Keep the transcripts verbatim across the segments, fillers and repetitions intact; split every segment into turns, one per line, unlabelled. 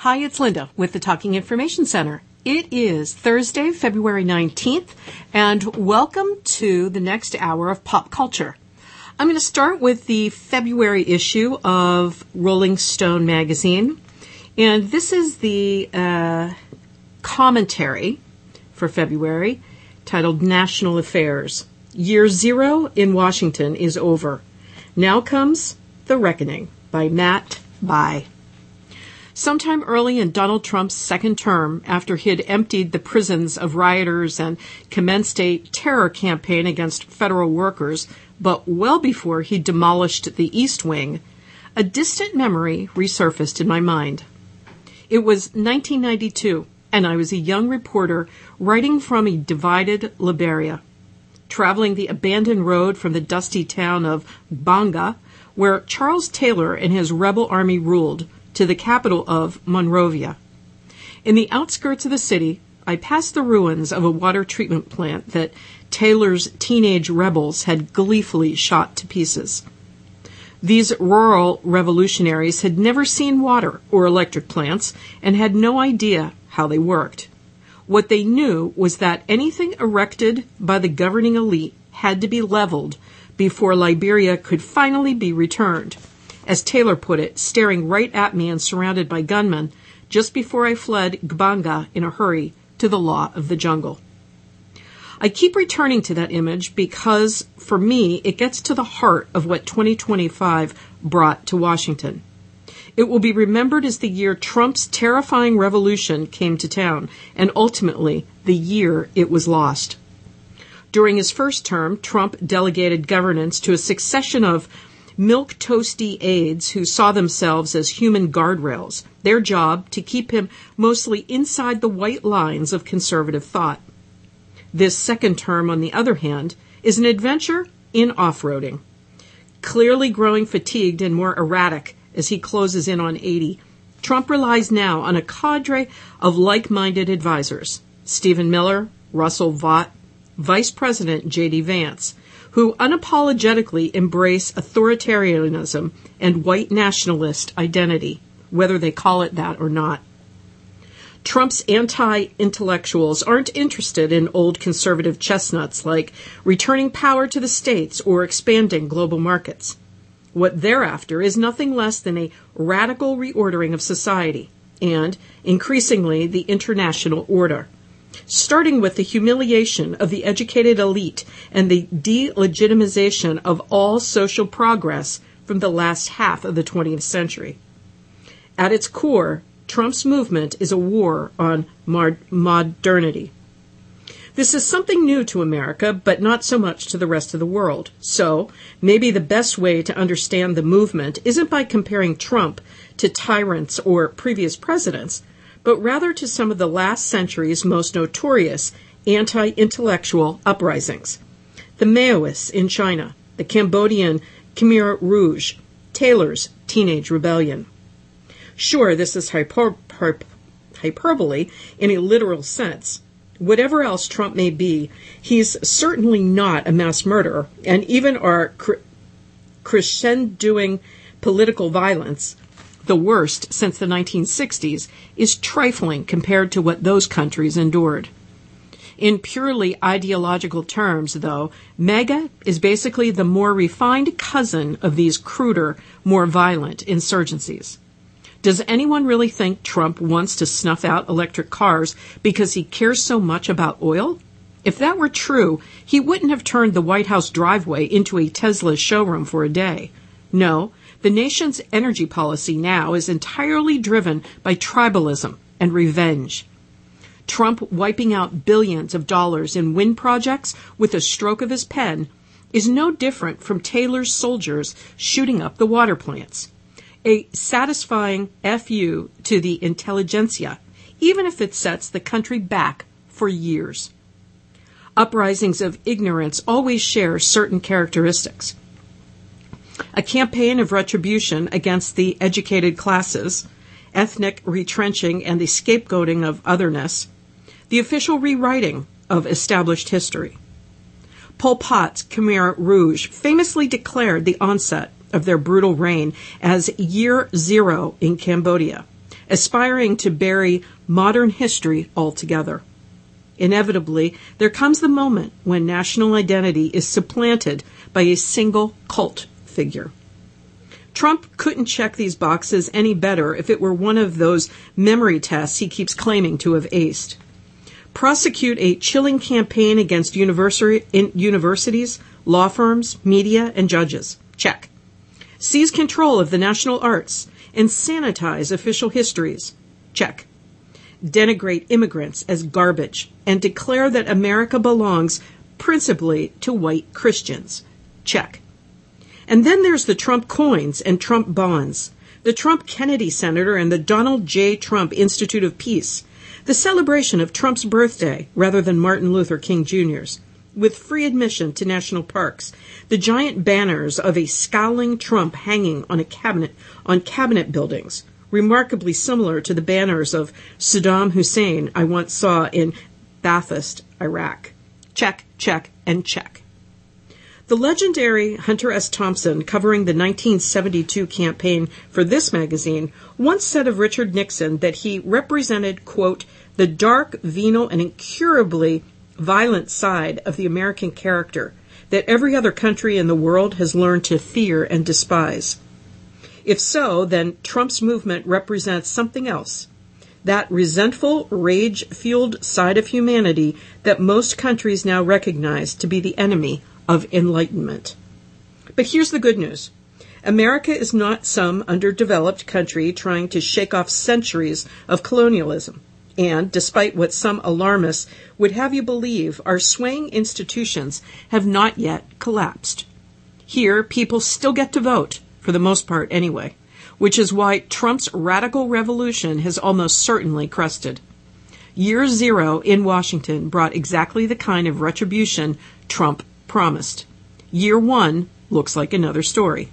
Hi, it's Linda with the Talking Information Center. It is Thursday, February nineteenth, and welcome to the next hour of pop culture. I'm going to start with the February issue of Rolling Stone magazine, and this is the uh, commentary for February titled National Affairs. Year Zero in Washington is over. Now comes The Reckoning by Matt Bai. Sometime early in Donald Trump's second term, after he had emptied the prisons of rioters and commenced a terror campaign against federal workers, but well before he demolished the East Wing, a distant memory resurfaced in my mind. It was nineteen ninety-two, and I was a young reporter writing from a divided Liberia, traveling the abandoned road from the dusty town of Banga, where Charles Taylor and his rebel army ruled, to the capital of Monrovia. In the outskirts of the city, I passed the ruins of a water treatment plant that Taylor's teenage rebels had gleefully shot to pieces. These rural revolutionaries had never seen water or electric plants and had no idea how they worked. What they knew was that anything erected by the governing elite had to be leveled before Liberia could finally be returned. As Taylor put it, staring right at me and surrounded by gunmen, just before I fled Gbanga in a hurry to the law of the jungle. I keep returning to that image because, for me, it gets to the heart of what twenty twenty-five brought to Washington. It will be remembered as the year Trump's terrifying revolution came to town, and ultimately, the year it was lost. During his first term, Trump delegated governance to a succession of milquetoasty aides who saw themselves as human guardrails, their job to keep him mostly inside the white lines of conservative thought. This second term, on the other hand, is an adventure in off-roading. Clearly growing fatigued and more erratic as he closes in on eighty, Trump relies now on a cadre of like-minded advisors, Stephen Miller, Russell Vought, Vice President J D Vance, who unapologetically embrace authoritarianism and white nationalist identity, whether they call it that or not. Trump's anti-intellectuals aren't interested in old conservative chestnuts like returning power to the states or expanding global markets. What they're after is nothing less than a radical reordering of society and, increasingly, the international order, starting with the humiliation of the educated elite and the delegitimization of all social progress from the last half of the twentieth century. At its core, Trump's movement is a war on mod- modernity. This is something new to America, but not so much to the rest of the world. So, maybe the best way to understand the movement isn't by comparing Trump to tyrants or previous presidents, but rather to some of the last century's most notorious anti-intellectual uprisings. The Maoists in China, the Cambodian Khmer Rouge, Taylor's Teenage Rebellion. Sure, this is hyper- hyper- hyperbole in a literal sense. Whatever else Trump may be, he's certainly not a mass murderer, and even our cr- crescendoing political violence, the worst since the nineteen sixties, is trifling compared to what those countries endured. In purely ideological terms, though, MAGA is basically the more refined cousin of these cruder, more violent insurgencies. Does anyone really think Trump wants to snuff out electric cars because he cares so much about oil? If that were true, he wouldn't have turned the White House driveway into a Tesla showroom for a day. No, the nation's energy policy now is entirely driven by tribalism and revenge. Trump wiping out billions of dollars in wind projects with a stroke of his pen is no different from Taylor's soldiers shooting up the water plants. A satisfying F U to the intelligentsia, even if it sets the country back for years. Uprisings of ignorance always share certain characteristics. A campaign of retribution against the educated classes, ethnic retrenching and the scapegoating of otherness, the official rewriting of established history. Pol Pot's Khmer Rouge famously declared the onset of their brutal reign as Year Zero in Cambodia, aspiring to bury modern history altogether. Inevitably, there comes the moment when national identity is supplanted by a single cult figure. Trump couldn't check these boxes any better if it were one of those memory tests he keeps claiming to have aced. Prosecute a chilling campaign against university, universities, law firms, media, and judges. Check. Seize control of the national arts and sanitize official histories. Check. Denigrate immigrants as garbage and declare that America belongs principally to white Christians. Check. And then there's the Trump coins and Trump bonds, the Trump Kennedy Center and the Donald J. Trump Institute of Peace, the celebration of Trump's birthday rather than Martin Luther King Junior's, with free admission to national parks, the giant banners of a scowling Trump hanging on a cabinet on cabinet buildings, remarkably similar to the banners of Saddam Hussein I once saw in Bathurst, Iraq. Check, check, and check. The legendary Hunter S. Thompson, covering the nineteen seventy-two campaign for this magazine, once said of Richard Nixon that he represented, quote, the dark, venal, and incurably violent side of the American character that every other country in the world has learned to fear and despise. If so, then Trump's movement represents something else, that resentful, rage-fueled side of humanity that most countries now recognize to be the enemy of enlightenment. But here's the good news. America is not some underdeveloped country trying to shake off centuries of colonialism. And, despite what some alarmists would have you believe, our swaying institutions have not yet collapsed. Here, people still get to vote, for the most part anyway, which is why Trump's radical revolution has almost certainly crested. Year zero in Washington brought exactly the kind of retribution Trump promised. Year one looks like another story.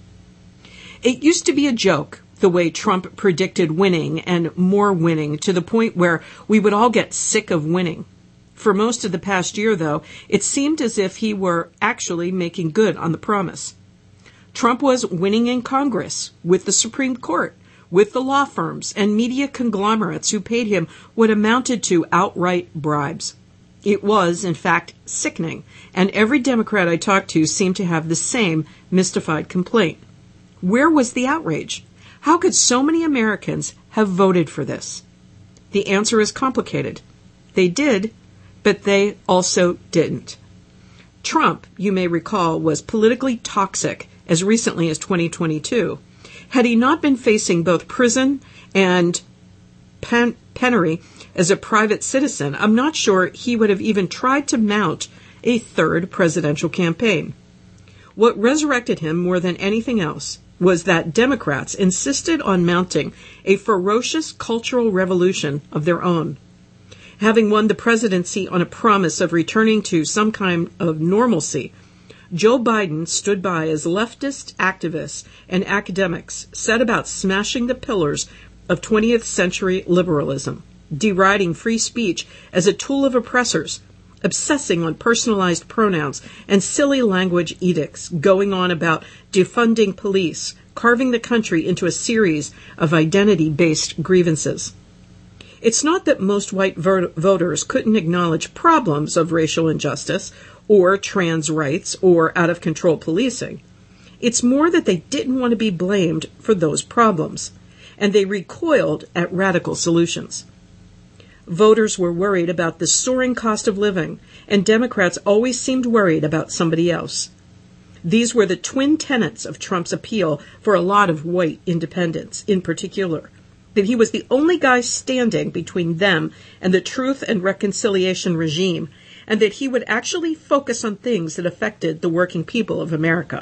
It used to be a joke, the way Trump predicted winning and more winning to the point where we would all get sick of winning. For most of the past year, though, it seemed as if he were actually making good on the promise. Trump was winning in Congress, with the Supreme Court, with the law firms and media conglomerates who paid him what amounted to outright bribes. It was, in fact, sickening, and every Democrat I talked to seemed to have the same mystified complaint. Where was the outrage? How could so many Americans have voted for this? The answer is complicated. They did, but they also didn't. Trump, you may recall, was politically toxic as recently as twenty twenty-two. Had he not been facing both prison and pen- penury as a private citizen, I'm not sure he would have even tried to mount a third presidential campaign. What resurrected him more than anything else was that Democrats insisted on mounting a ferocious cultural revolution of their own. Having won the presidency on a promise of returning to some kind of normalcy, Joe Biden stood by as leftist activists and academics set about smashing the pillars of twentieth century liberalism, deriding free speech as a tool of oppressors, obsessing on personalized pronouns and silly language edicts, going on about defunding police, carving the country into a series of identity-based grievances. It's not that most white vo- voters couldn't acknowledge problems of racial injustice or trans rights or out-of-control policing. It's more that they didn't want to be blamed for those problems, and they recoiled at radical solutions. Voters were worried about the soaring cost of living, and Democrats always seemed worried about somebody else. These were the twin tenets of Trump's appeal for a lot of white independents, in particular, that he was the only guy standing between them and the Truth and Reconciliation regime, and that he would actually focus on things that affected the working people of America.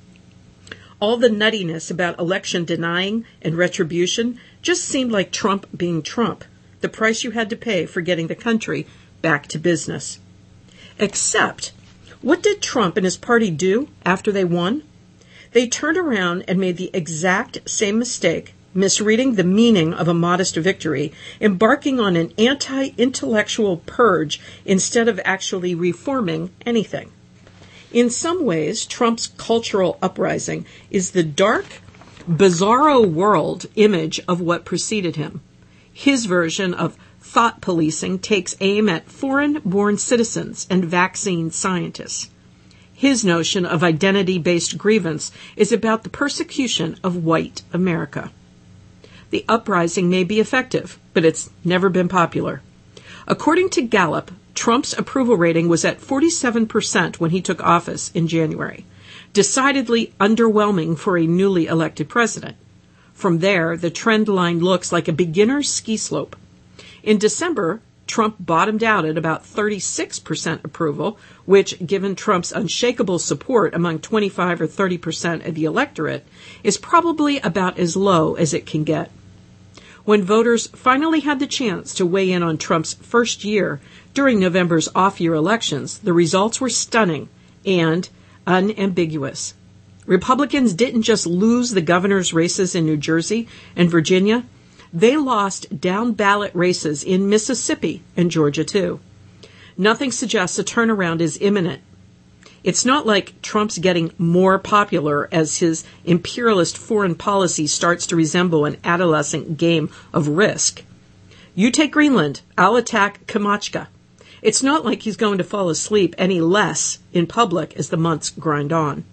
All the nuttiness about election denying and retribution just seemed like Trump being Trump, the price you had to pay for getting the country back to business. Except, what did Trump and his party do after they won? They turned around and made the exact same mistake, misreading the meaning of a modest victory, embarking on an anti-intellectual purge instead of actually reforming anything. In some ways, Trump's cultural uprising is the dark, bizarro world image of what preceded him. His version of thought policing takes aim at foreign-born citizens and vaccine scientists. His notion of identity-based grievance is about the persecution of white America. The uprising may be effective, but it's never been popular. According to Gallup, Trump's approval rating was at forty-seven percent when he took office in January, decidedly underwhelming for a newly elected president. From there, the trend line looks like a beginner's ski slope. In December, Trump bottomed out at about thirty-six percent approval, which, given Trump's unshakable support among twenty-five or thirty percent of the electorate, is probably about as low as it can get. When voters finally had the chance to weigh in on Trump's first year during November's off-year elections, the results were stunning and unambiguous. Republicans didn't just lose the governor's races in New Jersey and Virginia. They lost down-ballot races in Mississippi and Georgia, too. Nothing suggests a turnaround is imminent. It's not like Trump's getting more popular as his imperialist foreign policy starts to resemble an adolescent game of Risk. You take Greenland, I'll attack Kamchatka. It's not like he's going to fall asleep any less in public as the months grind on.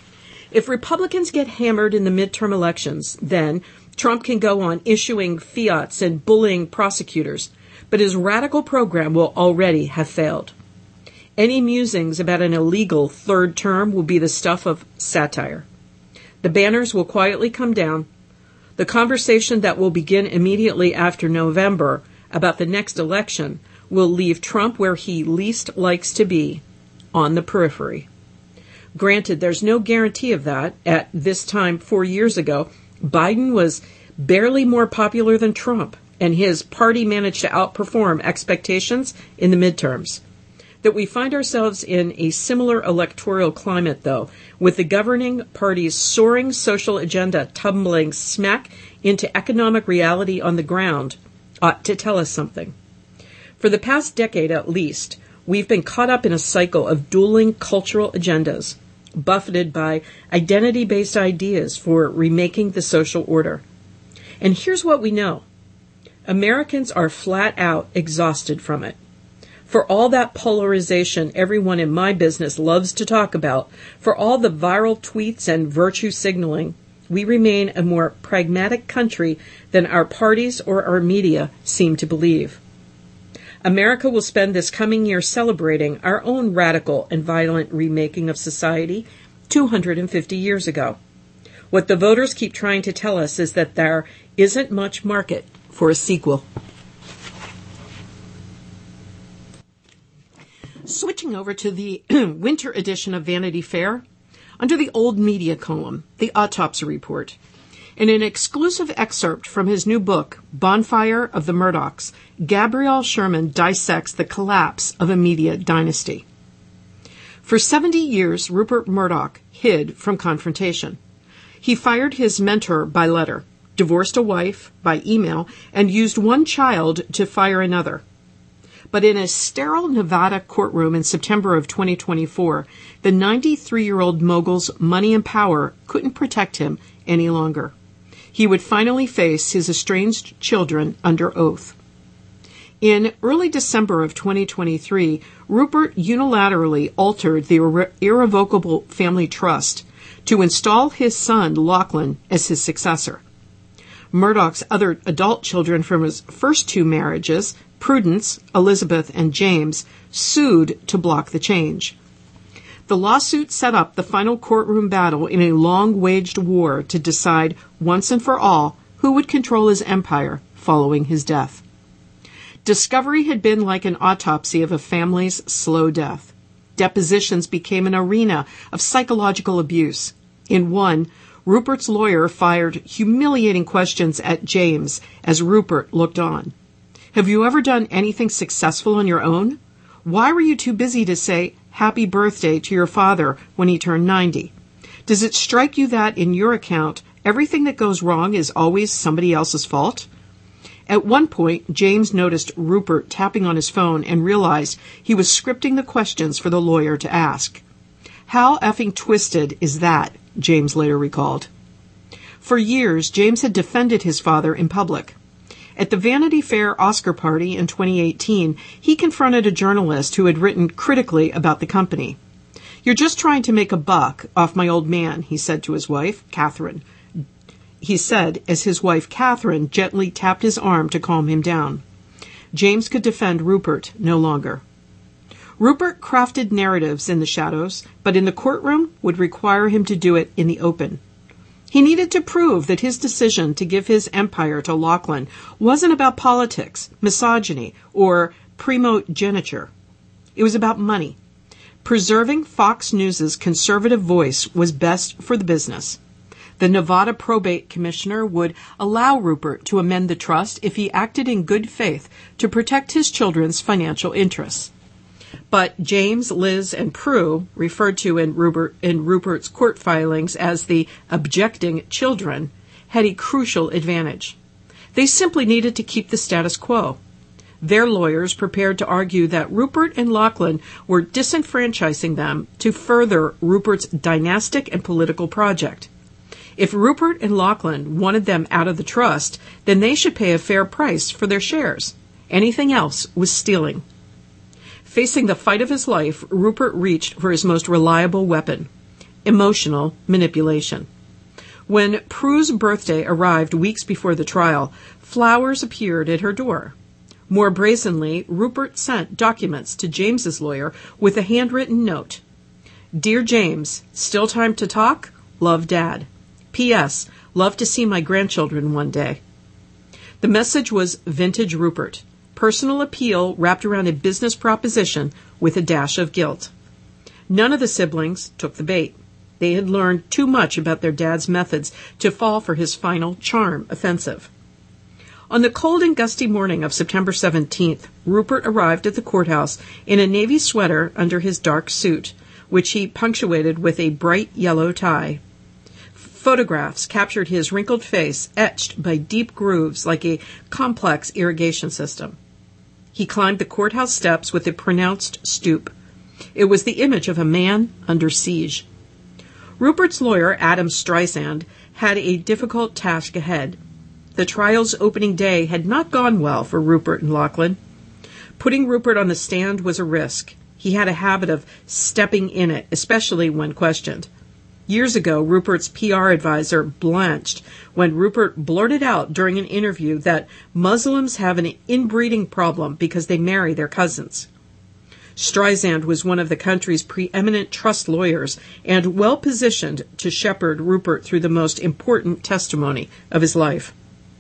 If Republicans get hammered in the midterm elections, then Trump can go on issuing fiats and bullying prosecutors, but his radical program will already have failed. Any musings about an illegal third term will be the stuff of satire. The banners will quietly come down. The conversation that will begin immediately after November about the next election will leave Trump where he least likes to be, on the periphery. Granted, there's no guarantee of that. At this time four years ago, Biden was barely more popular than Trump, and his party managed to outperform expectations in the midterms. That we find ourselves in a similar electoral climate, though, with the governing party's soaring social agenda tumbling smack into economic reality on the ground, ought to tell us something. For the past decade at least, we've been caught up in a cycle of dueling cultural agendas, buffeted by identity-based ideas for remaking the social order. And here's what we know. Americans are flat out exhausted from it. For all that polarization everyone in my business loves to talk about, for all the viral tweets and virtue signaling, we remain a more pragmatic country than our parties or our media seem to believe. America will spend this coming year celebrating our own radical and violent remaking of society two hundred fifty years ago. What the voters keep trying to tell us is that there isn't much market for a sequel. Switching over to the winter edition of Vanity Fair, under the old media column, the autopsy report. In an exclusive excerpt from his new book, Bonfire of the Murdochs, Gabriel Sherman dissects the collapse of a media dynasty. For seventy years, Rupert Murdoch hid from confrontation. He fired his mentor by letter, divorced a wife by email, and used one child to fire another. But in a sterile Nevada courtroom in September of twenty twenty-four, the ninety-three-year-old mogul's money and power couldn't protect him any longer. He would finally face his estranged children under oath. In early December of twenty twenty-three, Rupert unilaterally altered the irre- irrevocable family trust to install his son, Lachlan, as his successor. Murdoch's other adult children from his first two marriages, Prudence, Elizabeth, and James, sued to block the change. The lawsuit set up the final courtroom battle in a long-waged war to decide once and for all who would control his empire following his death. Discovery had been like an autopsy of a family's slow death. Depositions became an arena of psychological abuse. In one, Rupert's lawyer fired humiliating questions at James as Rupert looked on. Have you ever done anything successful on your own? Why were you too busy to say happy birthday to your father when he turned ninety? Does it strike you that, in your account, everything that goes wrong is always somebody else's fault? At one point, James noticed Rupert tapping on his phone and realized he was scripting the questions for the lawyer to ask. How effing twisted is that, James later recalled. For years, James had defended his father in public. At the Vanity Fair Oscar party in twenty eighteen, he confronted a journalist who had written critically about the company. "You're just trying to make a buck off my old man," he said to his wife, Catherine. He said as his wife, Catherine, gently tapped his arm to calm him down. James could defend Rupert no longer. Rupert crafted narratives in the shadows, but in the courtroom would require him to do it in the open. He needed to prove that his decision to give his empire to Lachlan wasn't about politics, misogyny, or primogeniture. It was about money. Preserving Fox News's conservative voice was best for the business. The Nevada probate commissioner would allow Rupert to amend the trust if he acted in good faith to protect his children's financial interests. But James, Liz, and Prue, referred to in, Rupert, in Rupert's court filings as the objecting children, had a crucial advantage. They simply needed to keep the status quo. Their lawyers prepared to argue that Rupert and Lachlan were disenfranchising them to further Rupert's dynastic and political project. If Rupert and Lachlan wanted them out of the trust, then they should pay a fair price for their shares. Anything else was stealing. Facing the fight of his life, Rupert reached for his most reliable weapon, emotional manipulation. When Prue's birthday arrived weeks before the trial, flowers appeared at her door. More brazenly, Rupert sent documents to James's lawyer with a handwritten note. "Dear James, still time to talk? Love, Dad. P S. Love to see my grandchildren one day." The message was vintage Rupert. Personal appeal wrapped around a business proposition with a dash of guilt. None of the siblings took the bait. They had learned too much about their dad's methods to fall for his final charm offensive. On the cold and gusty morning of September seventeenth, Rupert arrived at the courthouse in a navy sweater under his dark suit, which he punctuated with a bright yellow tie. Photographs captured his wrinkled face, etched by deep grooves like a complex irrigation system. He climbed the courthouse steps with a pronounced stoop. It was the image of a man under siege. Rupert's lawyer, Adam Streisand, had a difficult task ahead. The trial's opening day had not gone well for Rupert and Lachlan. Putting Rupert on the stand was a risk. He had a habit of stepping in it, especially when questioned. Years ago, Rupert's P R advisor blanched when Rupert blurted out during an interview that Muslims have an inbreeding problem because they marry their cousins. Streisand was one of the country's preeminent trust lawyers and well-positioned to shepherd Rupert through the most important testimony of his life.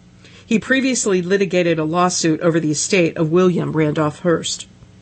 He previously litigated a lawsuit over the estate of William Randolph Hearst.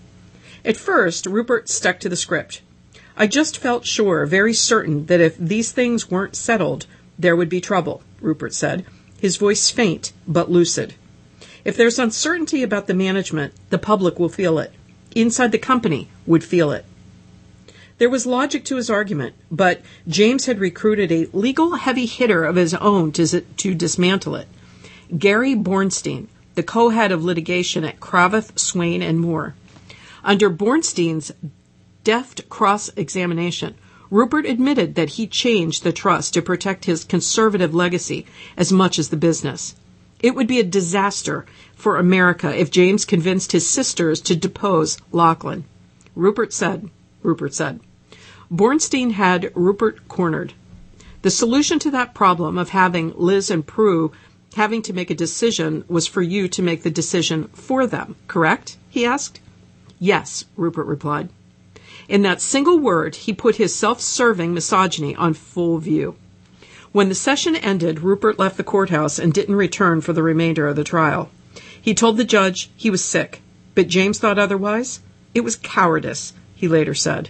At first, Rupert stuck to the script. "I just felt sure, very certain, that if these things weren't settled, there would be trouble," Rupert said, his voice faint but lucid. "If there's uncertainty about the management, the public will feel it. Inside the company would feel it." There was logic to his argument, but James had recruited a legal heavy hitter of his own to, to dismantle it. Gary Bornstein, the co-head of litigation at Cravath, Swain and Moore. Under Bornstein's deft cross-examination, Rupert admitted that he changed the trust to protect his conservative legacy as much as the business. It would be a disaster for America if James convinced his sisters to depose Lachlan. Rupert said, Rupert said. Bornstein had Rupert cornered. The solution to that problem of having Liz and Prue having to make a decision was for you to make the decision for them, correct? He asked. Yes, Rupert replied. In that single word, he put his self-serving misogyny on full view. When the session ended, Rupert left the courthouse and didn't return for the remainder of the trial. He told the judge he was sick, but James thought otherwise. It was cowardice, he later said.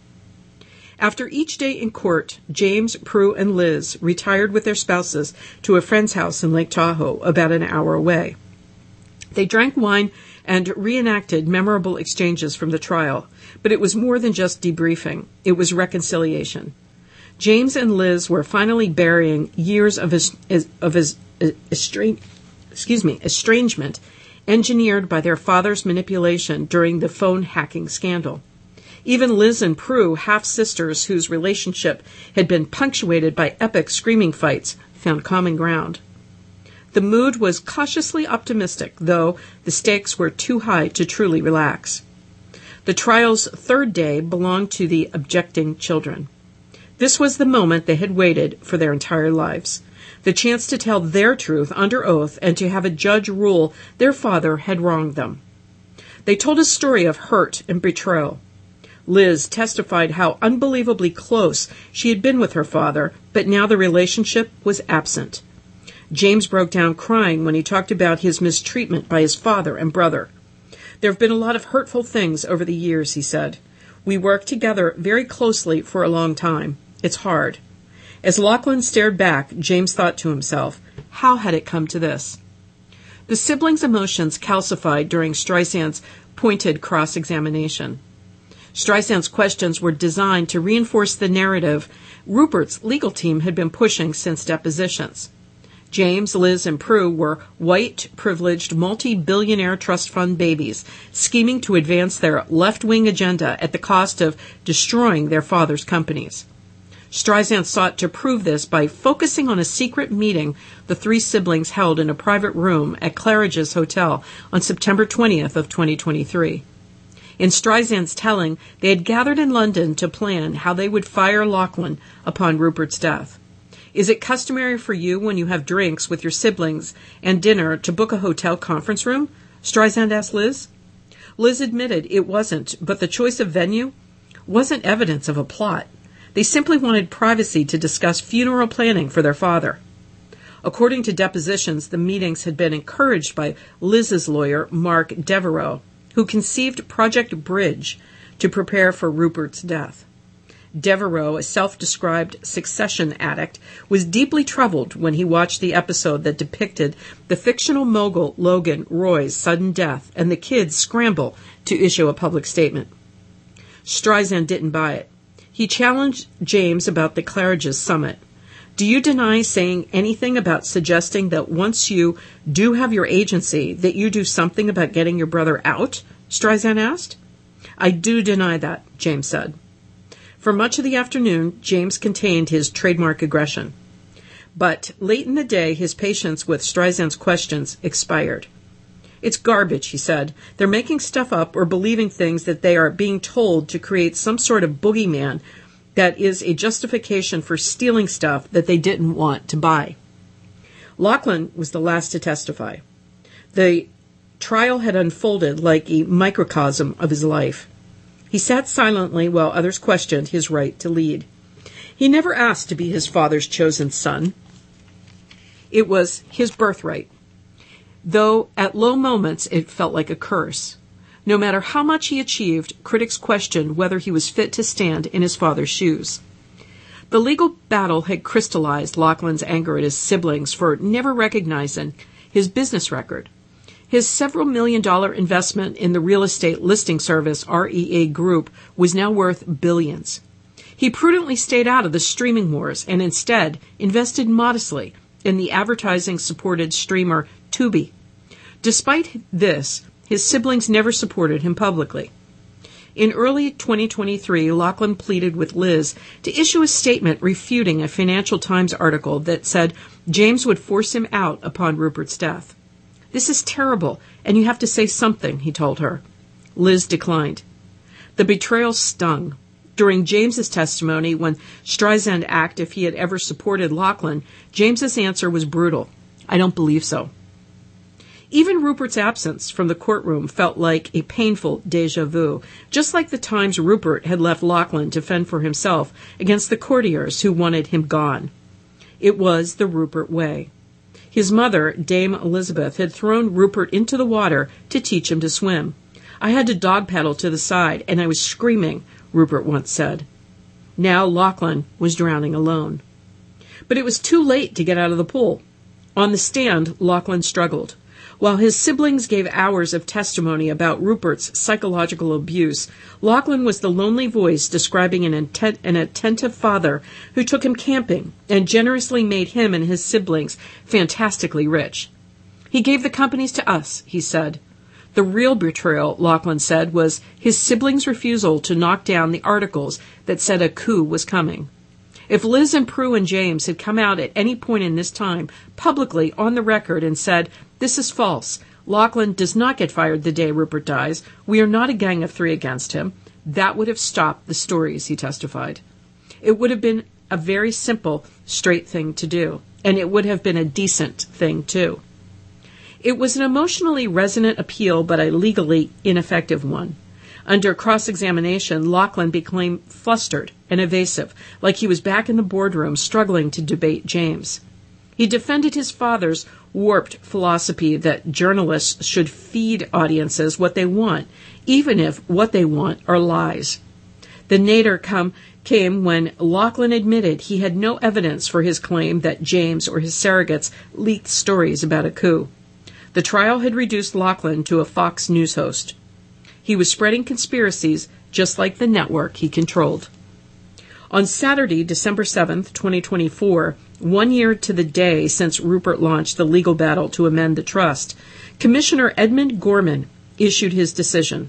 After each day in court, James, Prue, and Liz retired with their spouses to a friend's house in Lake Tahoe, about an hour away. They drank wine and reenacted memorable exchanges from the trial, but it was more than just debriefing. It was reconciliation. James and Liz were finally burying years of his, of his estrange, excuse me, estrangement engineered by their father's manipulation during the phone hacking scandal. Even Liz and Prue, half-sisters whose relationship had been punctuated by epic screaming fights, found common ground. The mood was cautiously optimistic, though the stakes were too high to truly relax. The trial's third day belonged to the objecting children. This was the moment they had waited for their entire lives, the chance to tell their truth under oath and to have a judge rule their father had wronged them. They told a story of hurt and betrayal. Liz testified how unbelievably close she had been with her father, but now the relationship was absent. James broke down crying when he talked about his mistreatment by his father and brother. There have been a lot of hurtful things over the years, he said. We worked together very closely for a long time. It's hard. As Lachlan stared back, James thought to himself, how had it come to this? The siblings' emotions calcified during Streisand's pointed cross-examination. Streisand's questions were designed to reinforce the narrative Rupert's legal team had been pushing since depositions. James, Liz, and Prue were white, privileged, multi-billionaire trust fund babies, scheming to advance their left-wing agenda at the cost of destroying their father's companies. Streisand sought to prove this by focusing on a secret meeting the three siblings held in a private room at Claridge's Hotel on September twentieth of twenty twenty-three. In Streisand's telling, they had gathered in London to plan how they would fire Lachlan upon Rupert's death. Is it customary for you when you have drinks with your siblings and dinner to book a hotel conference room? Streisand asked Liz. Liz admitted it wasn't, but the choice of venue wasn't evidence of a plot. They simply wanted privacy to discuss funeral planning for their father. According to depositions, the meetings had been encouraged by Liz's lawyer, Mark Devereaux, who conceived Project Bridge to prepare for Rupert's death. Devereaux, a self-described succession addict, was deeply troubled when he watched the episode that depicted the fictional mogul Logan Roy's sudden death and the kids scramble to issue a public statement. Streisand didn't buy it. He challenged James about the Claridge's summit. Do you deny saying anything about suggesting that once you do have your agency, that you do something about getting your brother out? Streisand asked. I do deny that, James said. For much of the afternoon, James contained his trademark aggression. But late in the day, his patience with Streisand's questions expired. It's garbage, he said. They're making stuff up or believing things that they are being told to create some sort of boogeyman that is a justification for stealing stuff that they didn't want to buy. Lachlan was the last to testify. The trial had unfolded like a microcosm of his life. He sat silently while others questioned his right to lead. He never asked to be his father's chosen son. It was his birthright, though at low moments it felt like a curse. No matter how much he achieved, critics questioned whether he was fit to stand in his father's shoes. The legal battle had crystallized Lachlan's anger at his siblings for never recognizing his business record. His several million dollar investment in the real estate listing service R E A Group was now worth billions. He prudently stayed out of the streaming wars and instead invested modestly in the advertising-supported streamer Tubi. Despite this, his siblings never supported him publicly. In early twenty twenty-three, Lachlan pleaded with Liz to issue a statement refuting a Financial Times article that said James would force him out upon Rupert's death. This is terrible, and you have to say something, he told her. Liz declined. The betrayal stung. During James's testimony, when Streisand asked if he had ever supported Lachlan, James's answer was brutal. I don't believe so. Even Rupert's absence from the courtroom felt like a painful déjà vu, just like the times Rupert had left Lachlan to fend for himself against the courtiers who wanted him gone. It was the Rupert way. His mother, Dame Elizabeth, had thrown Rupert into the water to teach him to swim. I had to dog paddle to the side, and I was screaming, Rupert once said. Now Lachlan was drowning alone. But it was too late to get out of the pool. On the stand, Lachlan struggled. While his siblings gave hours of testimony about Rupert's psychological abuse, Lachlan was the lonely voice describing an, intent, an attentive father who took him camping and generously made him and his siblings fantastically rich. He gave the companies to us, he said. The real betrayal, Lachlan said, was his siblings' refusal to knock down the articles that said a coup was coming. If Liz and Prue and James had come out at any point in this time publicly on the record and said, "This is false. Lachlan does not get fired the day Rupert dies. We are not a gang of three against him," that would have stopped the stories, he testified. It would have been a very simple, straight thing to do, and it would have been a decent thing, too. It was an emotionally resonant appeal, but a legally ineffective one. Under cross-examination, Lachlan became flustered and evasive, like he was back in the boardroom struggling to debate James. He defended his father's warped philosophy that journalists should feed audiences what they want, even if what they want are lies. The nadir come, came when Lachlan admitted he had no evidence for his claim that James or his surrogates leaked stories about a coup. The trial had reduced Lachlan to a Fox News host. He was spreading conspiracies just like the network he controlled. On Saturday, December seventh, twenty twenty-four, one year to the day since Rupert launched the legal battle to amend the trust, Commissioner Edmund Gorman issued his decision.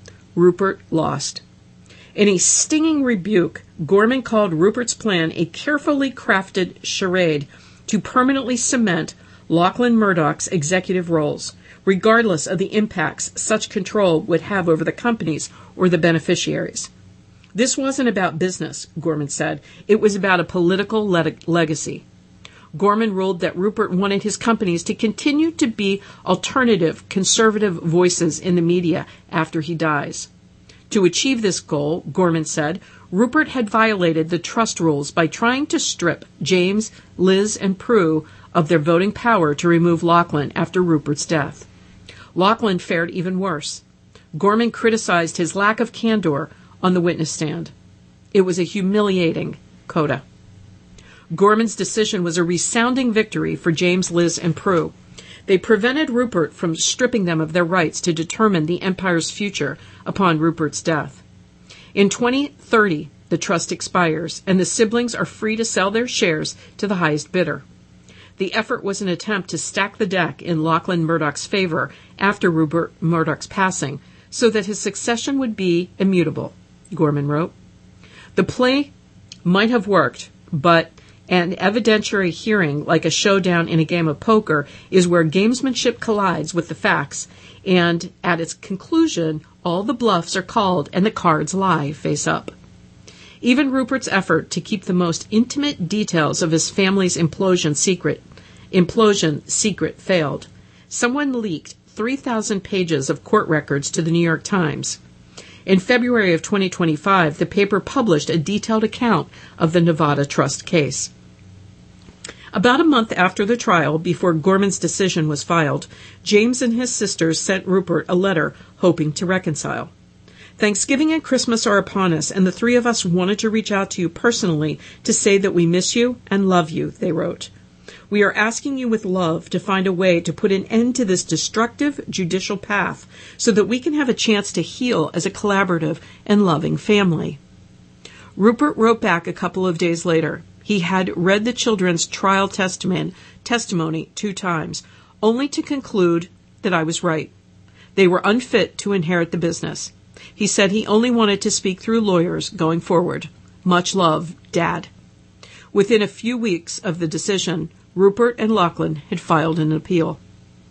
Rupert lost. In a stinging rebuke, Gorman called Rupert's plan a carefully crafted charade to permanently cement Lachlan Murdoch's executive roles, regardless of the impacts such control would have over the companies or the beneficiaries. This wasn't about business, Gorman said. It was about a political le- legacy. Gorman ruled that Rupert wanted his companies to continue to be alternative, conservative voices in the media after he dies. To achieve this goal, Gorman said, Rupert had violated the trust rules by trying to strip James, Liz, and Prue of their voting power to remove Lachlan after Rupert's death. Lachlan fared even worse. Gorman criticized his lack of candor on the witness stand. It was a humiliating coda. Gorman's decision was a resounding victory for James, Liz, and Prue. They prevented Rupert from stripping them of their rights to determine the empire's future upon Rupert's death. In twenty thirty, the trust expires, and the siblings are free to sell their shares to the highest bidder. The effort was an attempt to stack the deck in Lachlan Murdoch's favor after Rupert Murdoch's passing, so that his succession would be immutable, Gorman wrote. The play might have worked, but an evidentiary hearing, like a showdown in a game of poker, is where gamesmanship collides with the facts, and at its conclusion, all the bluffs are called and the cards lie face up. Even Rupert's effort to keep the most intimate details of his family's implosion secret, implosion secret failed. Someone leaked three thousand pages of court records to the New York Times. In February of twenty twenty-five, the paper published a detailed account of the Nevada Trust case. About a month after the trial, before Gorman's decision was filed, James and his sisters sent Rupert a letter hoping to reconcile. Thanksgiving and Christmas are upon us, and the three of us wanted to reach out to you personally to say that we miss you and love you, they wrote. We are asking you with love to find a way to put an end to this destructive judicial path so that we can have a chance to heal as a collaborative and loving family. Rupert wrote back a couple of days later. He had read the children's trial testament, testimony two times, only to conclude that I was right. They were unfit to inherit the business. He said he only wanted to speak through lawyers going forward. Much love, Dad. Within a few weeks of the decision, Rupert and Lachlan had filed an appeal.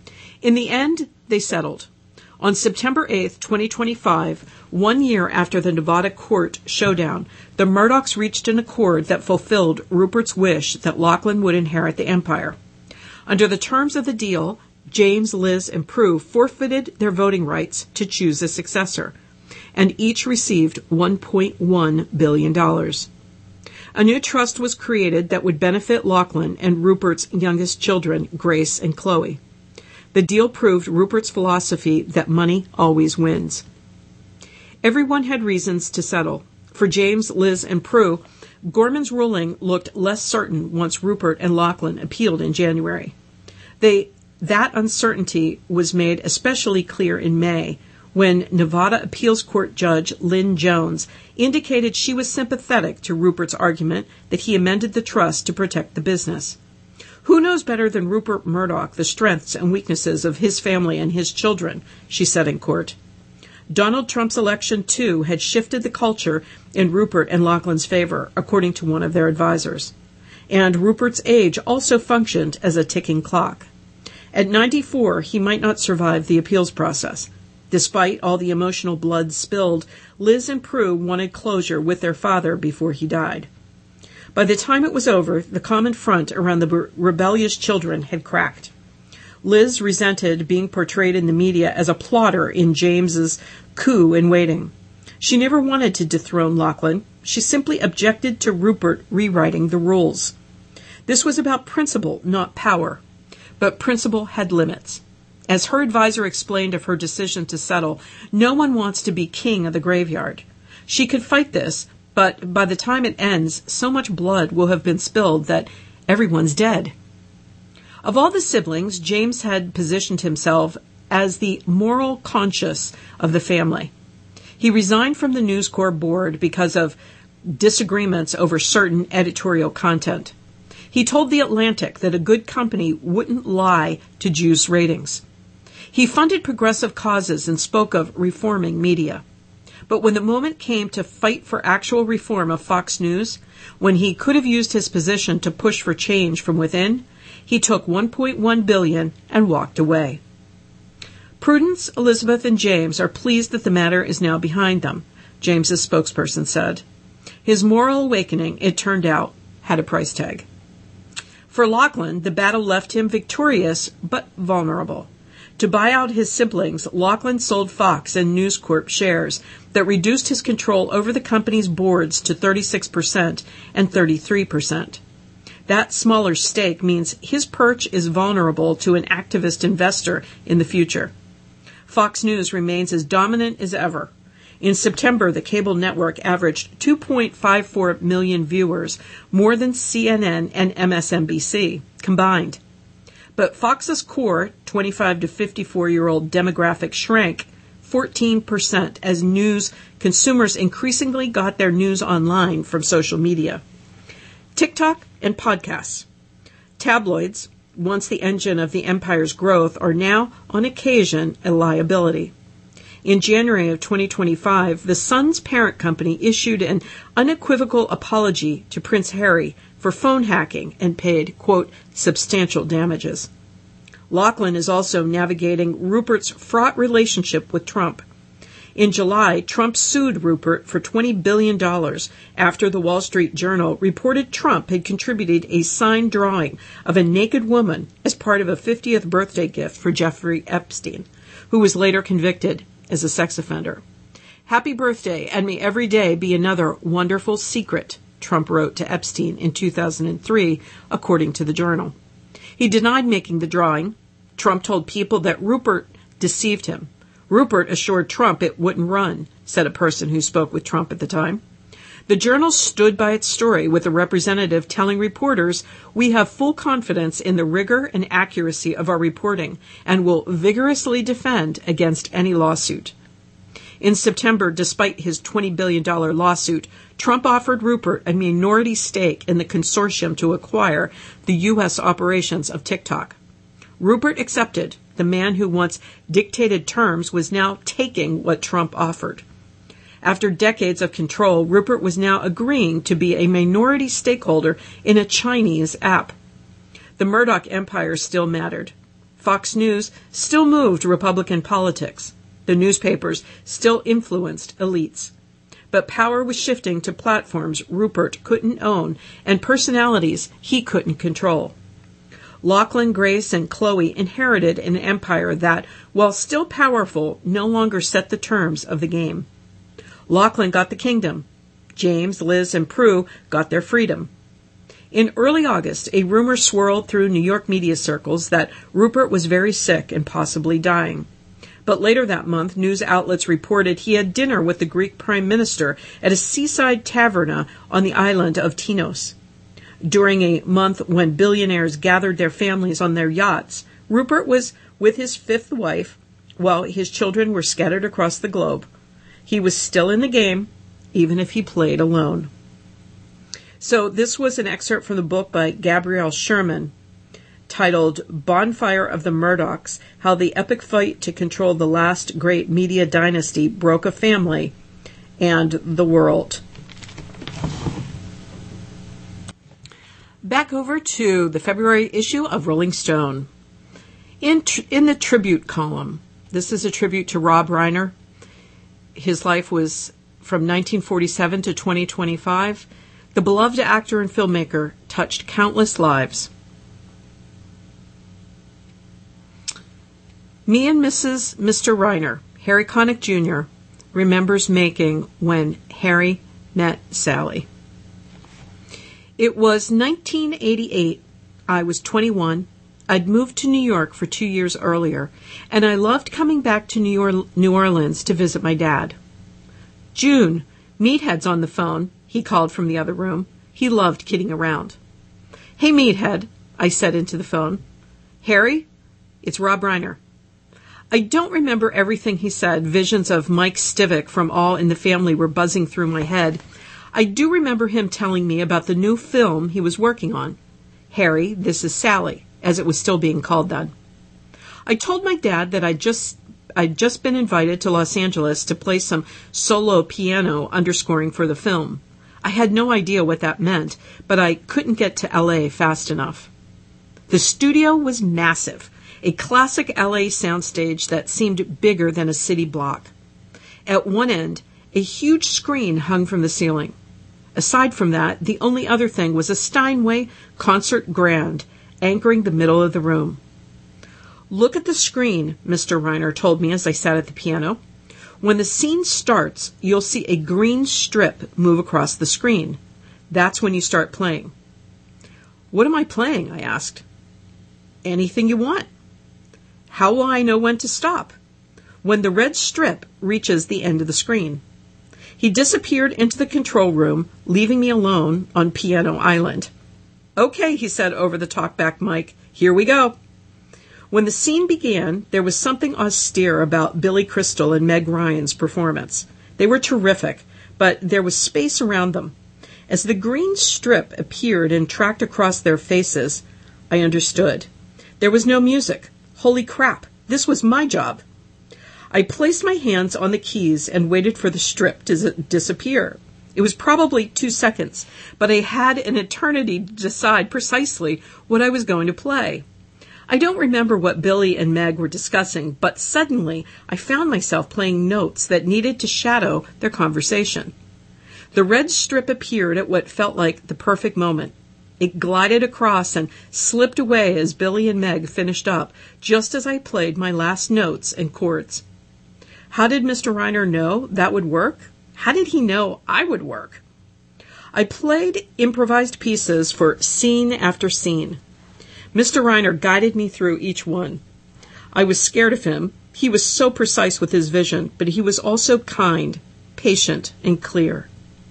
In the end, they settled. On September eighth, twenty twenty-five, one year after the Nevada court showdown, the Murdochs reached an accord that fulfilled Rupert's wish that Lachlan would inherit the empire. Under the terms of the deal, James, Liz, and Prue forfeited their voting rights to choose a successor, and each received one point one billion dollars. A new trust was created that would benefit Lachlan and Rupert's youngest children, Grace and Chloe. The deal proved Rupert's philosophy that money always wins. Everyone had reasons to settle. For James, Liz, and Prue, Gorman's ruling looked less certain once Rupert and Lachlan appealed in January. They, that uncertainty was made especially clear in May, when Nevada Appeals Court Judge Lynn Jones indicated she was sympathetic to Rupert's argument that he amended the trust to protect the business. Who knows better than Rupert Murdoch the strengths and weaknesses of his family and his children, she said in court. Donald Trump's election, too, had shifted the culture in Rupert and Lachlan's favor, according to one of their advisors. And Rupert's age also functioned as a ticking clock. At ninety-four, he might not survive the appeals process. Despite all the emotional blood spilled, Liz and Prue wanted closure with their father before he died. By the time it was over, the common front around the be- rebellious children had cracked. Liz resented being portrayed in the media as a plotter in James's coup in waiting. She never wanted to dethrone Lachlan. She simply objected to Rupert rewriting the rules. This was about principle, not power. But principle had limits. As her advisor explained of her decision to settle, no one wants to be king of the graveyard. She could fight this, but by the time it ends, so much blood will have been spilled that everyone's dead. Of all the siblings, James had positioned himself as the moral conscience of the family. He resigned from the News Corp board because of disagreements over certain editorial content. He told The Atlantic that a good company wouldn't lie to juice ratings. He funded progressive causes and spoke of reforming media. But when the moment came to fight for actual reform of Fox News, when he could have used his position to push for change from within, he took one point one billion dollars and walked away. Prudence, Elizabeth, and James are pleased that the matter is now behind them, James's spokesperson said. His moral awakening, it turned out, had a price tag. For Lachlan, the battle left him victorious but vulnerable. To buy out his siblings, Lachlan sold Fox and News Corp shares that reduced his control over the company's boards to thirty-six percent and thirty-three percent. That smaller stake means his perch is vulnerable to an activist investor in the future. Fox News remains as dominant as ever. In September, the cable network averaged two point five four million viewers, more than C N N and M S N B C combined. But Fox's core twenty-five to fifty-four-year-old demographic shrank fourteen percent as news consumers increasingly got their news online from social media. TikTok and podcasts. Tabloids, once the engine of the empire's growth, are now, on occasion, a liability. In January of twenty twenty-five, the Sun's parent company issued an unequivocal apology to Prince Harry for phone hacking and paid, quote, substantial damages. Lachlan is also navigating Rupert's fraught relationship with Trump. In July, Trump sued Rupert for twenty billion dollars after the Wall Street Journal reported Trump had contributed a signed drawing of a naked woman as part of a fiftieth birthday gift for Jeffrey Epstein, who was later convicted as a sex offender. Happy birthday, and may every day be another wonderful secret, Trump wrote to Epstein in two thousand three, according to the Journal. He denied making the drawing. Trump told people that Rupert deceived him. Rupert assured Trump it wouldn't run, said a person who spoke with Trump at the time. The Journal stood by its story, with a representative telling reporters, "We have full confidence in the rigor and accuracy of our reporting and will vigorously defend against any lawsuit." In September, despite his twenty billion dollars lawsuit, Trump offered Rupert a minority stake in the consortium to acquire the U S operations of TikTok. Rupert accepted. The man who once dictated terms was now taking what Trump offered. After decades of control, Rupert was now agreeing to be a minority stakeholder in a Chinese app. The Murdoch empire still mattered. Fox News still moved Republican politics. The newspapers still influenced elites. But power was shifting to platforms Rupert couldn't own and personalities he couldn't control. Lachlan, Grace, and Chloe inherited an empire that, while still powerful, no longer set the terms of the game. Lachlan got the kingdom. James, Liz, and Prue got their freedom. In early August, a rumor swirled through New York media circles that Rupert was very sick and possibly dying. But later that month, news outlets reported he had dinner with the Greek prime minister at a seaside taverna on the island of Tinos. During a month when billionaires gathered their families on their yachts, Rupert was with his fifth wife, while his children were scattered across the globe. He was still in the game, even if he played alone. So this was an excerpt from the book by Gabrielle Sherman, titled Bonfire of the Murdochs, How the Epic Fight to Control the Last Great Media Dynasty Broke a Family and the World. Back over to the February issue of Rolling Stone. In, tr- in the tribute column, this is a tribute to Rob Reiner. His life was from nineteen forty-seven to twenty twenty-five. The beloved actor and filmmaker touched countless lives. Me and Missus Mister Reiner, Harry Connick Junior, remembers making When Harry Met Sally. It was nineteen eighty-eight. I was twenty-one. I'd moved to New York for two years earlier, and I loved coming back to New, or- New Orleans to visit my dad. June, Meathead's on the phone, he called from the other room. He loved kidding around. Hey, Meathead, I said into the phone. Harry, it's Rob Reiner. I don't remember everything he said. Visions of Mike Stivic from All in the Family were buzzing through my head. I do remember him telling me about the new film he was working on. Harry, This Is Sally, as it was still being called then. I told my dad that I'd just, I'd just been invited to Los Angeles to play some solo piano underscoring for the film. I had no idea what that meant, but I couldn't get to L A fast enough. The studio was massive, a classic L A soundstage that seemed bigger than a city block. At one end, a huge screen hung from the ceiling. Aside from that, the only other thing was a Steinway concert grand anchoring the middle of the room. Look at the screen, Mister Reiner told me as I sat at the piano. When the scene starts, you'll see a green strip move across the screen. That's when you start playing. What am I playing? I asked. Anything you want. How will I know when to stop? When the red strip reaches the end of the screen. He disappeared into the control room, leaving me alone on Piano Island. Okay, he said over the talkback mic, here we go. When the scene began, there was something austere about Billy Crystal and Meg Ryan's performance. They were terrific, but there was space around them. As the green strip appeared and tracked across their faces, I understood. There was no music. Holy crap, this was my job. I placed my hands on the keys and waited for the strip to disappear. It was probably two seconds, but I had an eternity to decide precisely what I was going to play. I don't remember what Billy and Meg were discussing, but suddenly I found myself playing notes that needed to shadow their conversation. The red strip appeared at what felt like the perfect moment. It glided across and slipped away as Billy and Meg finished up, just as I played my last notes and chords. How did Mister Reiner know that would work? How did he know I would work? I played improvised pieces for scene after scene. Mister Reiner guided me through each one. I was scared of him. He was so precise with his vision, but he was also kind, patient, and clear.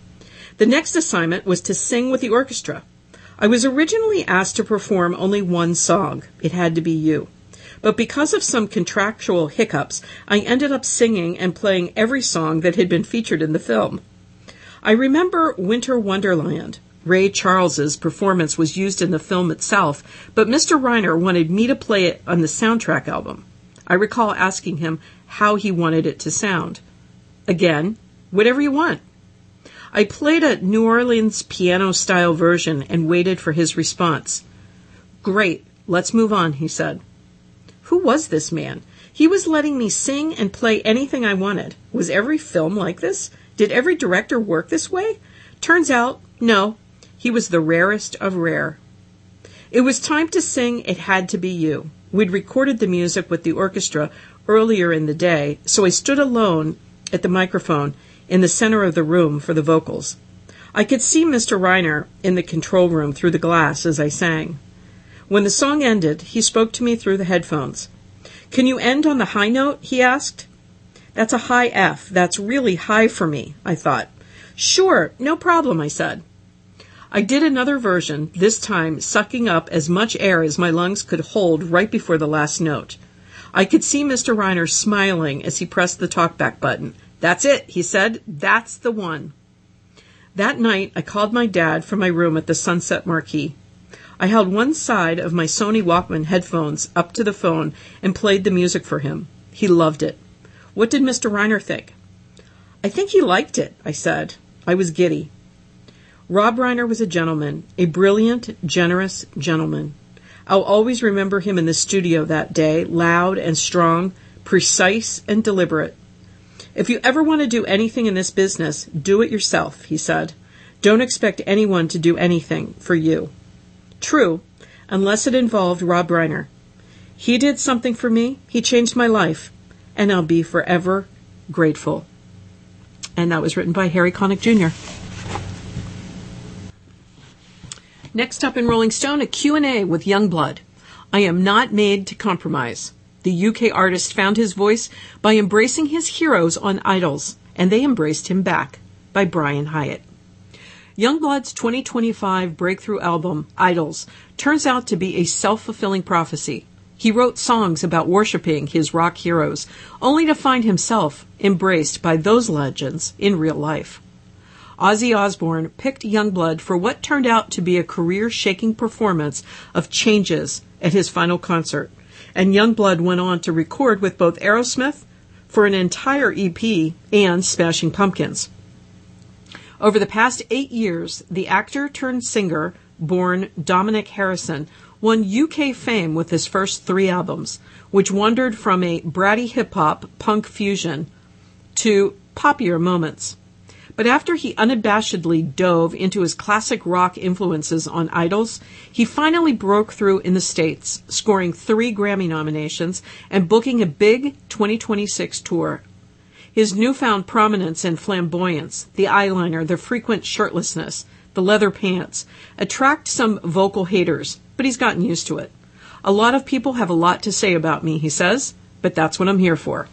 The next assignment was to sing with the orchestra. I was originally asked to perform only one song. It had to be You. But because of some contractual hiccups, I ended up singing and playing every song that had been featured in the film. I remember Winter Wonderland. Ray Charles's performance was used in the film itself, but Mister Reiner wanted me to play it on the soundtrack album. I recall asking him how he wanted it to sound. Again, whatever you want. I played a New Orleans piano-style version and waited for his response. Great, let's move on, he said. Who was this man? He was letting me sing and play anything I wanted. Was every film like this? Did every director work this way? Turns out, no. He was the rarest of rare. It was time to sing It Had to Be You. We'd recorded the music with the orchestra earlier in the day, so I stood alone at the microphone in the center of the room for the vocals. I could see Mister Reiner in the control room through the glass as I sang. When the song ended, he spoke to me through the headphones. Can you end on the high note? He asked. That's a high F. That's really high for me, I thought. Sure, no problem, I said. I did another version, this time sucking up as much air as my lungs could hold right before the last note. I could see Mister Reiner smiling as he pressed the talkback button. That's it, he said. That's the one. That night, I called my dad from my room at the Sunset Marquis. I held one side of my Sony Walkman headphones up to the phone and played the music for him. He loved it. What did Mister Reiner think? I think he liked it, I said. I was giddy. Rob Reiner was a gentleman, a brilliant, generous gentleman. I'll always remember him in the studio that day, loud and strong, precise and deliberate. If you ever want to do anything in this business, do it yourself, he said. Don't expect anyone to do anything for you. True, unless it involved Rob Reiner. He did something for me. He changed my life, and I'll be forever grateful. And that was written by Harry Connick Junior Next up in Rolling Stone, a Q and A with Youngblood. I am not made to compromise. The U K artist found his voice by embracing his heroes on Idols, and they embraced him back, by Brian Hiatt. Youngblood's twenty twenty-five breakthrough album, Idols, turns out to be a self-fulfilling prophecy. He wrote songs about worshiping his rock heroes, only to find himself embraced by those legends in real life. Ozzy Osbourne picked Youngblood for what turned out to be a career-shaking performance of Changes at his final concert, and Youngblood went on to record with both Aerosmith for an entire E P and Smashing Pumpkins. Over the past eight years, the actor-turned-singer, born Dominic Harrison, won U K fame with his first three albums, which wandered from a bratty hip-hop punk fusion to poppier moments. But after he unabashedly dove into his classic rock influences on Idols, he finally broke through in the States, scoring three Grammy nominations and booking a big twenty twenty-six tour. His newfound prominence and flamboyance, the eyeliner, the frequent shirtlessness, the leather pants, attract some vocal haters, but he's gotten used to it. A lot of people have a lot to say about me, he says, but that's what I'm here for.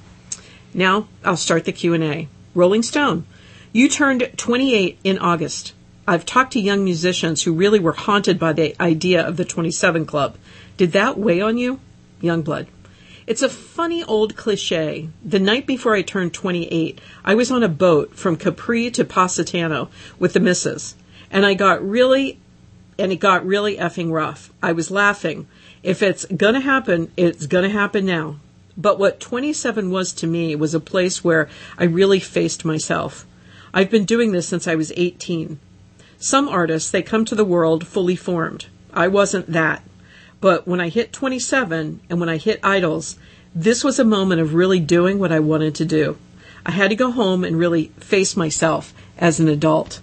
Now, I'll start the Q and A. Rolling Stone. You turned twenty-eight in August. I've talked to young musicians who really were haunted by the idea of the twenty-seven Club. Did that weigh on you? Youngblood. It's a funny old cliche. The night before I turned twenty-eight, I was on a boat from Capri to Positano with the missus, and I got really, and it got really effing rough. I was laughing. If it's gonna happen, it's gonna happen now. But what twenty-seven was to me was a place where I really faced myself. I've been doing this since I was eighteen. Some artists, they come to the world fully formed. I wasn't that. But when I hit twenty-seven and when I hit Idols, this was a moment of really doing what I wanted to do. I had to go home and really face myself as an adult.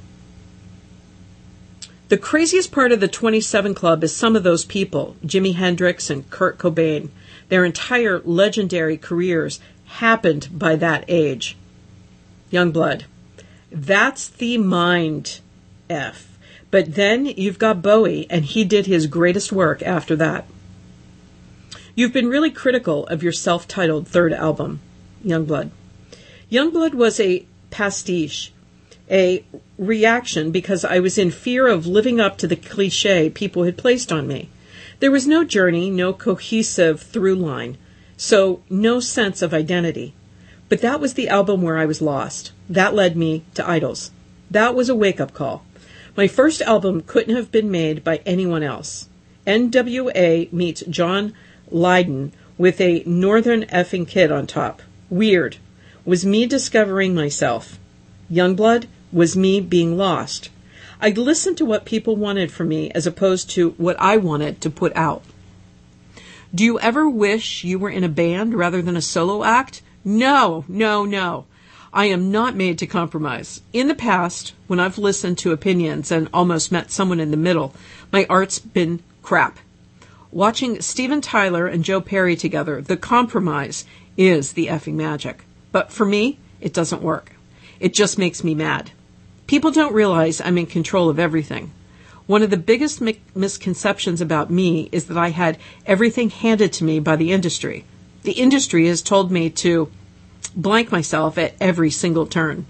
The craziest part of the twenty-seven Club is some of those people, Jimi Hendrix and Kurt Cobain. Their entire legendary careers happened by that age. Youngblood. That's the mind F. But then you've got Bowie, and he did his greatest work after that. You've been really critical of your self-titled third album, Youngblood. Youngblood was a pastiche, a reaction because I was in fear of living up to the cliche people had placed on me. There was no journey, no cohesive through line, so no sense of identity. But that was the album where I was lost. That led me to Idols. That was a wake-up call. My first album couldn't have been made by anyone else. N W A meets John Lydon with a northern effing kid on top. Weird. Was me discovering myself. Youngblood was me being lost. I listened to what people wanted from me as opposed to what I wanted to put out. Do you ever wish you were in a band rather than a solo act? No, no, no. I am not made to compromise. In the past, when I've listened to opinions and almost met someone in the middle, my art's been crap. Watching Steven Tyler and Joe Perry together, the compromise is the effing magic. But for me, it doesn't work. It just makes me mad. People don't realize I'm in control of everything. One of the biggest mi- misconceptions about me is that I had everything handed to me by the industry. The industry has told me to blank myself at every single turn.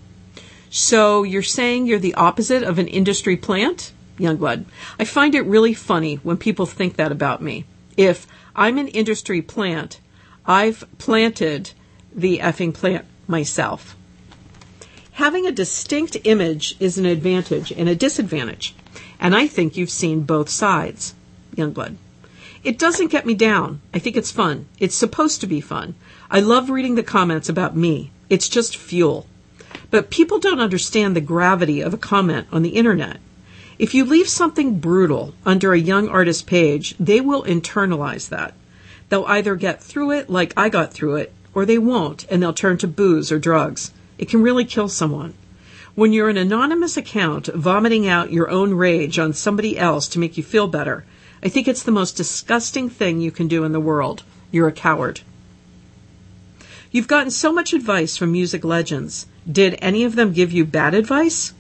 So you're saying you're the opposite of an industry plant? Youngblood. I find it really funny when people think that about me. If I'm an industry plant, I've planted the effing plant myself. Having a distinct image is an advantage and a disadvantage. And I think you've seen both sides. Youngblood. It doesn't get me down. I think it's fun. It's supposed to be fun. I love reading the comments about me. It's just fuel. But people don't understand the gravity of a comment on the internet. If you leave something brutal under a young artist page, they will internalize that. They'll either get through it like I got through it, or they won't, and they'll turn to booze or drugs. It can really kill someone. When you're an anonymous account vomiting out your own rage on somebody else to make you feel better, I think it's the most disgusting thing you can do in the world. You're a coward. You've gotten so much advice from music legends. Did any of them give you bad advice?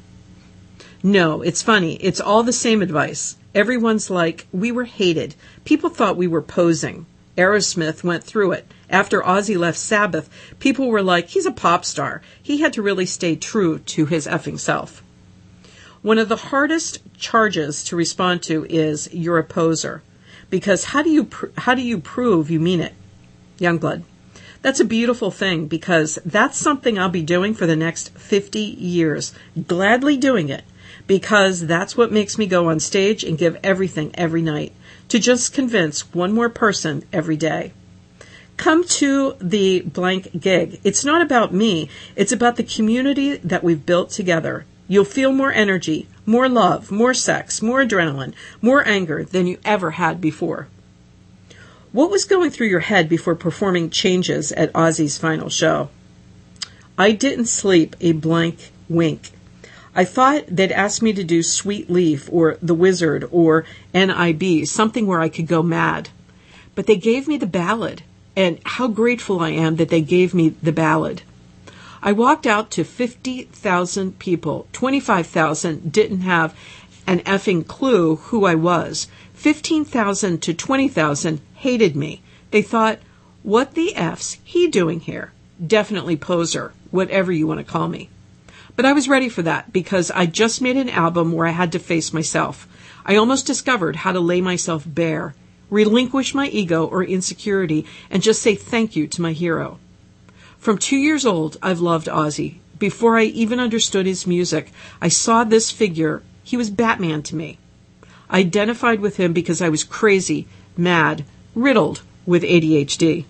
No, it's funny. It's all the same advice. Everyone's like, we were hated. People thought we were posing. Aerosmith went through it. After Ozzy left Sabbath, people were like, he's a pop star. He had to really stay true to his effing self. One of the hardest charges to respond to is you're a poser. Because how do you pr- how do you prove you mean it? Youngblood. That's a beautiful thing because that's something I'll be doing for the next fifty years. Gladly doing it. Because that's what makes me go on stage and give everything every night. To just convince one more person every day. Come to the blank gig. It's not about me. It's about the community that we've built together. You'll feel more energy, more love, more sex, more adrenaline, more anger than you ever had before. What was going through your head before performing Changes at Ozzy's final show? I didn't sleep a blank wink. I thought they'd ask me to do Sweet Leaf or The Wizard or N I B, something where I could go mad. But they gave me the ballad, and how grateful I am that they gave me the ballad. I walked out to fifty thousand people. twenty-five thousand didn't have an effing clue who I was. fifteen thousand to twenty thousand hated me. They thought, what the F's he doing here? Definitely poser, whatever you want to call me. But I was ready for that because I just made an album where I had to face myself. I almost discovered how to lay myself bare, relinquish my ego or insecurity, and just say thank you to my hero. From two years old, I've loved Ozzy. Before I even understood his music, I saw this figure. He was Batman to me. I identified with him because I was crazy, mad, riddled with A D H D.